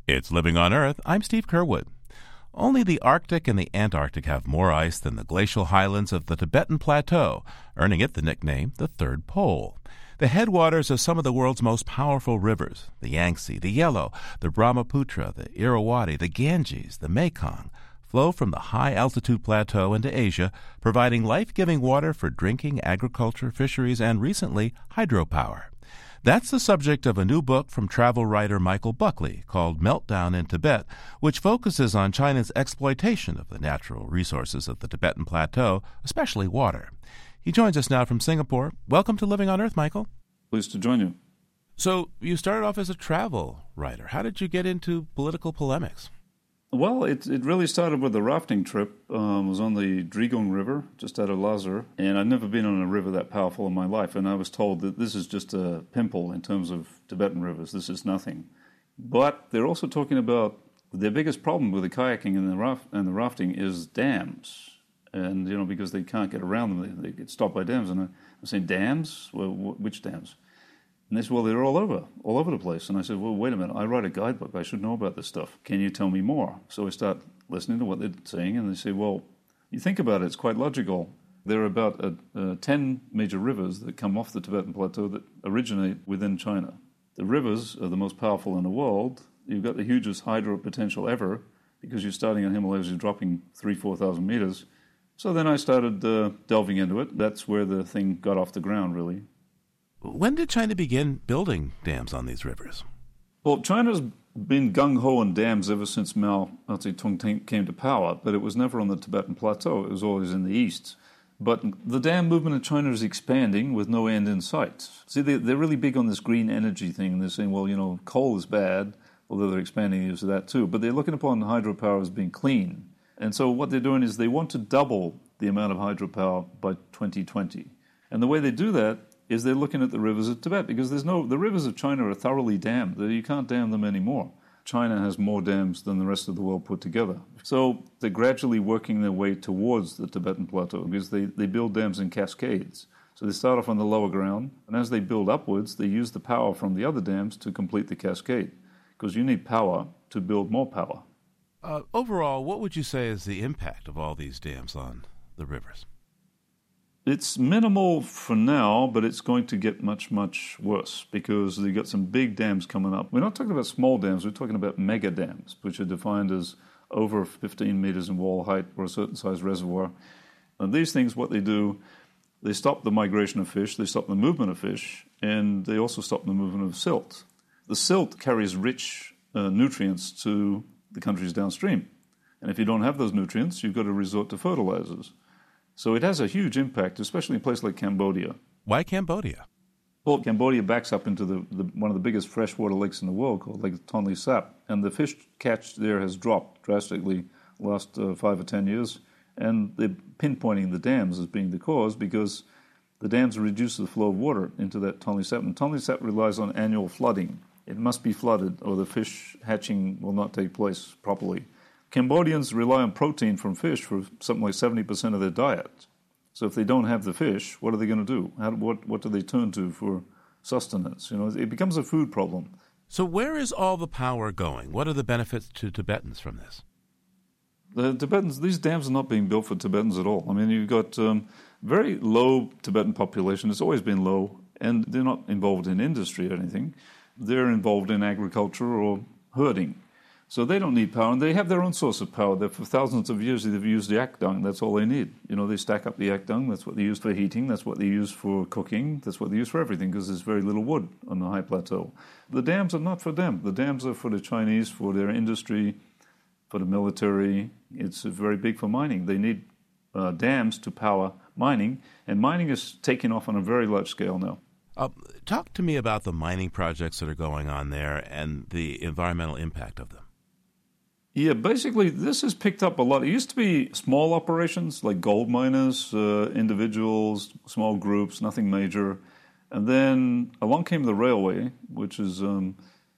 It's Living on Earth. I'm Steve Curwood. Only the Arctic and the Antarctic have more ice than the glacial highlands of the Tibetan Plateau, earning it the nickname the Third Pole. The headwaters of some of the world's most powerful rivers, the Yangtze, the Yellow, the Brahmaputra, the Irrawaddy, the Ganges, the Mekong, flow from the high-altitude plateau into Asia, providing life-giving water for drinking, agriculture, fisheries, and recently, hydropower. That's the subject of a new book from travel writer Michael Buckley called Meltdown in Tibet, which focuses on China's exploitation of the natural resources of the Tibetan Plateau, especially water. He joins us now from Singapore. Welcome to Living on Earth, Michael. Pleased to join you. So you started off as a travel writer. How did you get into political polemics? Well, it really started with a rafting trip. I was on the Drigong River, just out of Lhasa, and I'd never been on a river that powerful in my life, and I was told that this is just a pimple in terms of Tibetan rivers. This is nothing. But they're also talking about their biggest problem with the kayaking and the rafting is dams, and because they can't get around them, they get stopped by dams. And I'm saying, dams? Well, which dams? And they said, well, they're all over the place. And I said, well, wait a minute, I write a guidebook. I should know about this stuff. Can you tell me more? So I start listening to what they're saying, and they say, well, you think about it, it's quite logical. There are about 10 major rivers that come off the Tibetan Plateau that originate within China. The rivers are the most powerful in the world. You've got the hugest hydro potential ever because you're starting in Himalayas, you're dropping 3,000-4,000 meters. So then I started delving into it. That's where the thing got off the ground, really. When did China begin building dams on these rivers? Well, China's been gung-ho on dams ever since Mao Zedong came to power, but it was never on the Tibetan Plateau. It was always in the east. But the dam movement in China is expanding with no end in sight. See, they're really big on this green energy thing, and they're saying, well, coal is bad, although they're expanding the use of that too. But they're looking upon hydropower as being clean. And so what they're doing is they want to double the amount of hydropower by 2020. And the way they do that is they're looking at the rivers of Tibet, because the rivers of China are thoroughly dammed. You can't dam them anymore. China has more dams than the rest of the world put together. So they're gradually working their way towards the Tibetan Plateau, because they build dams in cascades. So they start off on the lower ground, and as they build upwards, they use the power from the other dams to complete the cascade, because you need power to build more power. Overall, what would you say is the impact of all these dams on the rivers? It's minimal for now, but it's going to get much, much worse because they've got some big dams coming up. We're not talking about small dams, we're talking about mega dams, which are defined as over 15 meters in wall height or a certain size reservoir. And these things, what they do, they stop the migration of fish, they stop the movement of fish, and they also stop the movement of silt. The silt carries rich nutrients to the countries downstream. And if you don't have those nutrients, you've got to resort to fertilizers. So it has a huge impact, especially in a place like Cambodia. Why Cambodia? Well, Cambodia backs up into one of the biggest freshwater lakes in the world called Lake Tonle Sap. And the fish catch there has dropped drastically the last 5 or 10 years. And they're pinpointing the dams as being the cause because the dams reduce the flow of water into that Tonle Sap. And Tonle Sap relies on annual flooding. It must be flooded or the fish hatching will not take place properly. Cambodians rely on protein from fish for something like 70% of their diet. So if they don't have the fish, what are they going to do? What do they turn to for sustenance? It becomes a food problem. So where is all the power going? What are the benefits to Tibetans from this? The Tibetans, these dams are not being built for Tibetans at all. I mean, you've got very low Tibetan population. It's always been low, and they're not involved in industry or anything. They're involved in agriculture or herding. So they don't need power, and they have their own source of power. For thousands of years, they've used yak dung. That's all they need. They stack up the yak dung. That's what they use for heating. That's what they use for cooking. That's what they use for everything, because there's very little wood on the high plateau. The dams are not for them. The dams are for the Chinese, for their industry, for the military. It's very big for mining. They need dams to power mining, and mining is taking off on a very large scale now. Talk to me about the mining projects that are going on there and the environmental impact of them. Yeah, basically, this has picked up a lot. It used to be small operations like gold miners, individuals, small groups, nothing major. And then along came the railway, which is from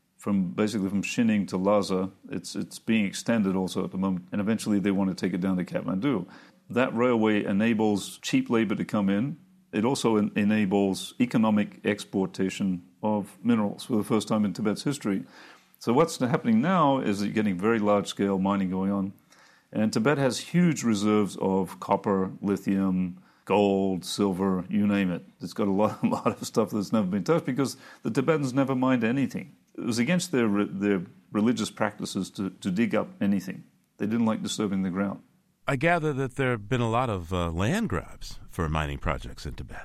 Xining to Lhasa. It's being extended also at the moment, and eventually they want to take it down to Kathmandu. That railway enables cheap labor to come in. It also enables economic exportation of minerals for the first time in Tibet's history. So what's happening now is that you're getting very large-scale mining going on. And Tibet has huge reserves of copper, lithium, gold, silver, you name it. It's got a lot of stuff that's never been touched because the Tibetans never mined anything. It was against their religious practices to dig up anything. They didn't like disturbing the ground. I gather that there have been a lot of land grabs for mining projects in Tibet.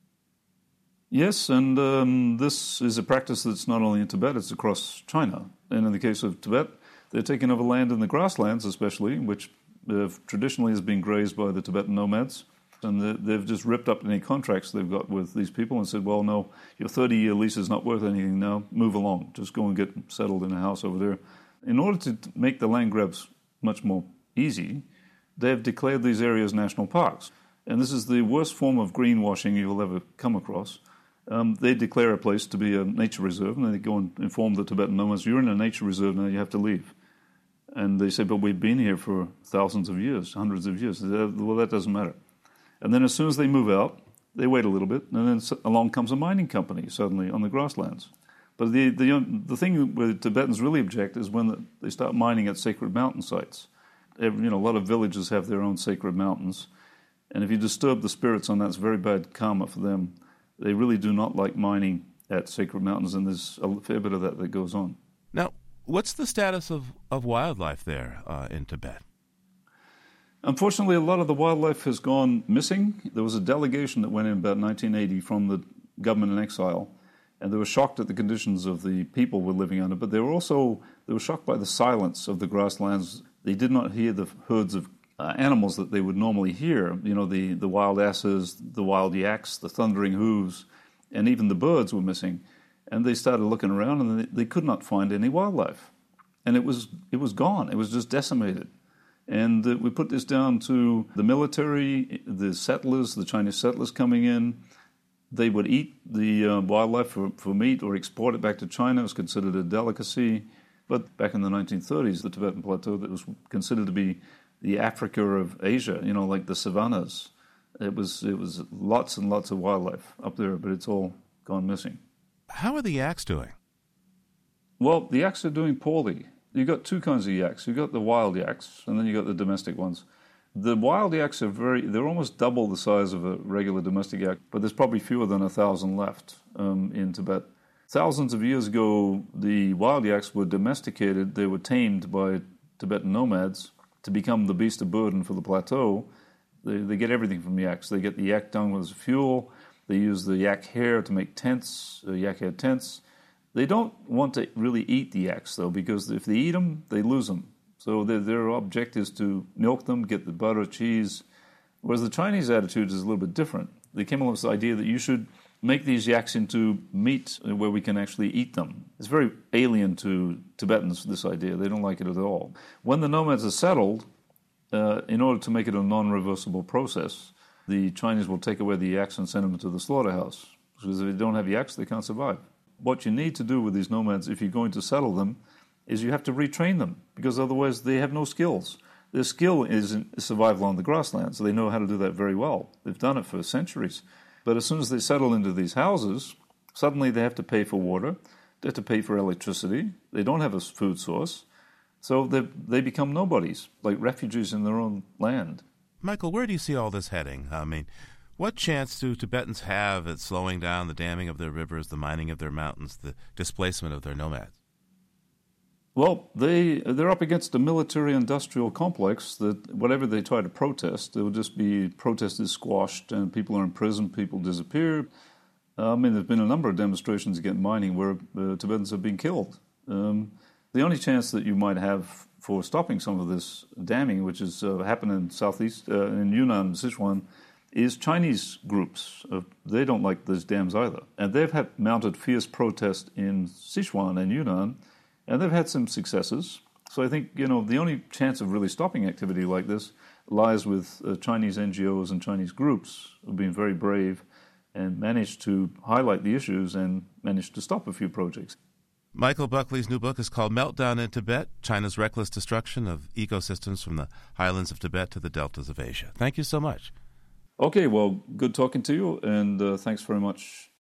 Yes, and this is a practice that's not only in Tibet, it's across China. And in the case of Tibet, they're taking over land in the grasslands especially, which traditionally has been grazed by the Tibetan nomads. And they've just ripped up any contracts they've got with these people and said, well, no, your 30-year lease is not worth anything now. Move along. Just go and get settled in a house over there. In order to make the land grabs much more easy, they've declared these areas national parks. And this is the worst form of greenwashing you'll ever come across. They declare a place to be a nature reserve, and they go and inform the Tibetan nomads, you're in a nature reserve now, you have to leave. And they say, but we've been here for thousands of years, hundreds of years. Well, that doesn't matter. And then as soon as they move out, they wait a little bit, and then along comes a mining company suddenly on the grasslands. But the thing where the Tibetans really object is when they start mining at sacred mountain sites. A lot of villages have their own sacred mountains, and if you disturb the spirits on that, it's very bad karma for them. They really do not like mining at sacred mountains, and there's a fair bit of that goes on. Now, what's the status of wildlife there in Tibet? Unfortunately, a lot of the wildlife has gone missing. There was a delegation that went in about 1980 from the government in exile, and they were shocked at the conditions of the people were living under, but they were shocked by the silence of the grasslands. They did not hear the herds of animals that they would normally hear, the wild asses, the wild yaks, the thundering hooves, and even the birds were missing. And they started looking around, and they could not find any wildlife. And it was gone. It was just decimated. And we put this down to the military, the settlers, the Chinese settlers coming in. They would eat the wildlife for meat or export it back to China. It was considered a delicacy. But back in the 1930s, the Tibetan Plateau, that was considered to be the Africa of Asia, like the savannas. It was lots and lots of wildlife up there, but it's all gone missing. How are the yaks doing? Well, the yaks are doing poorly. You've got two kinds of yaks. You've got the wild yaks, and then you've got the domestic ones. The wild yaks they're almost double the size of a regular domestic yak, but there's probably fewer than 1,000 left in Tibet. Thousands of years ago, the wild yaks were domesticated. They were tamed by Tibetan nomads to become the beast of burden for the plateau. They get everything from yaks. They get the yak dung as fuel. They use the yak hair to make tents, yak hair tents. They don't want to really eat the yaks, though, because if they eat them, they lose them. So their object is to milk them, get the butter, cheese. Whereas the Chinese attitude is a little bit different. They came along with this idea that you should make these yaks into meat where we can actually eat them. It's very alien to Tibetans, this idea. They don't like it at all. When the nomads are settled, in order to make it a non-reversible process, the Chinese will take away the yaks and send them to the slaughterhouse. Because if they don't have yaks, they can't survive. What you need to do with these nomads, if you're going to settle them, is you have to retrain them, because otherwise they have no skills. Their skill is survival on the grasslands, so they know how to do that very well. They've done it for centuries. But as soon as they settle into these houses, suddenly they have to pay for water, they have to pay for electricity, they don't have a food source, so they become nobodies, like refugees in their own land. Michael, where do you see all this heading? I mean, what chance do Tibetans have at slowing down the damming of their rivers, the mining of their mountains, the displacement of their nomads? Well, they're up against a military-industrial complex that whatever they try to protest, it will just be protested, squashed, and people are in prison, people disappear. There's been a number of demonstrations against mining where Tibetans have been killed. The only chance that you might have for stopping some of this damming, which has happened in southeast, in Yunnan, Sichuan, is Chinese groups. They don't like those dams either. And they've mounted fierce protest in Sichuan and Yunnan, and they've had some successes. So I think, the only chance of really stopping activity like this lies with Chinese NGOs and Chinese groups who've been very brave and managed to highlight the issues and managed to stop a few projects. Michael Buckley's new book is called Meltdown in Tibet, China's Reckless Destruction of Ecosystems from the Highlands of Tibet to the Deltas of Asia. Thank you so much. Okay, well, good talking to you, and thanks very much.